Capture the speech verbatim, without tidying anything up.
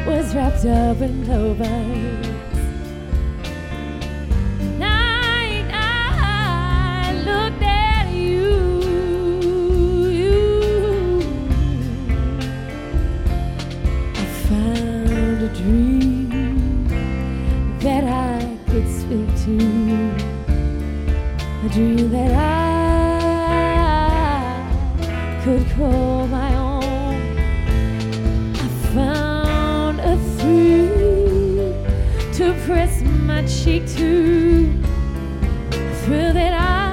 was wrapped up in clovers. Night I looked at you, you. I found a dream that I could speak to, a dream that I could call my own. I found a thrill to press my cheek to, a thrill that I